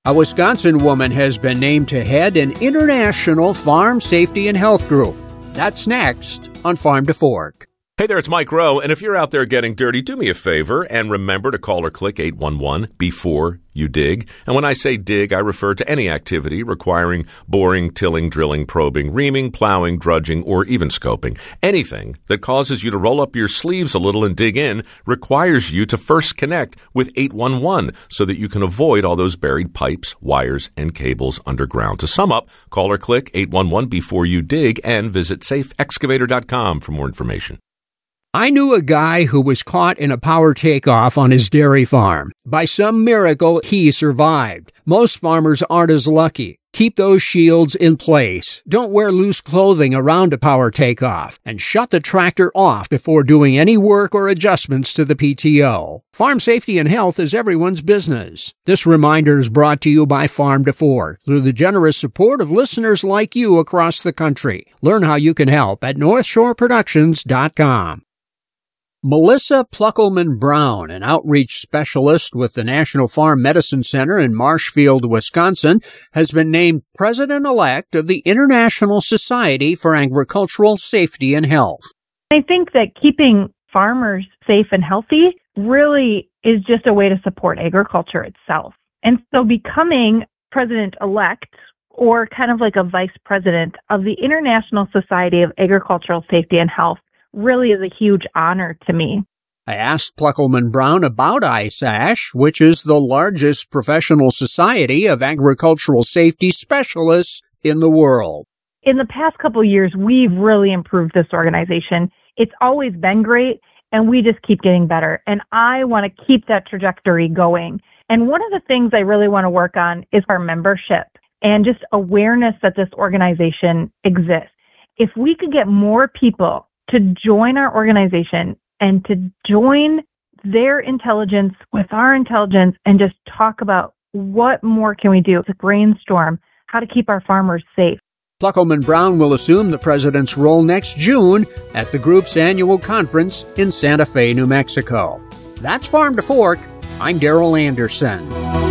A Wisconsin woman has been named to head an international farm safety and health group. That's next on Farm to Fork. Hey there, it's Mike Rowe, and if you're out there getting dirty, do me a favor and remember to call or click 811 before you dig. And when I say dig, I refer to any activity requiring boring, tilling, drilling, probing, reaming, plowing, drudging, or even scoping. Anything that causes you to roll up your sleeves a little and dig in requires you to first connect with 811 so that you can avoid all those buried pipes, wires, and cables underground. To sum up, call or click 811 before you dig and visit safeexcavator.com for more information. I knew a guy who was caught in a power takeoff on his dairy farm. By some miracle, he survived. Most farmers aren't as lucky. Keep those shields in place. Don't wear loose clothing around a power takeoff. And shut the tractor off before doing any work or adjustments to the PTO. Farm safety and health is everyone's business. This reminder is brought to you by Farm to Fork through the generous support of listeners like you across the country. Learn how you can help at NorthshoreProductions.com. Melissa Pluckelman Brown, an outreach specialist with the National Farm Medicine Center in Marshfield, Wisconsin, has been named president-elect of the International Society for Agricultural Safety and Health. I think that keeping farmers safe and healthy really is just a way to support agriculture itself. And so becoming president-elect, or kind of like a vice president of the International Society of Agricultural Safety and Health, really is a huge honor to me. I asked Pluckelman Brown about ISASH, which is the largest professional society of agricultural safety specialists in the world. In the past couple of years, we've really improved this organization. It's always been great, and we just keep getting better. And I want to keep that trajectory going. And one of the things I really want to work on is our membership and just awareness that this organization exists. If we could get more people to join our organization and to join their intelligence with our intelligence and just talk about what more can we do to brainstorm how to keep our farmers safe. Pluckelman Brown will assume the president's role next June at the group's annual conference in Santa Fe, New Mexico. That's Farm to Fork. I'm Darrell Anderson.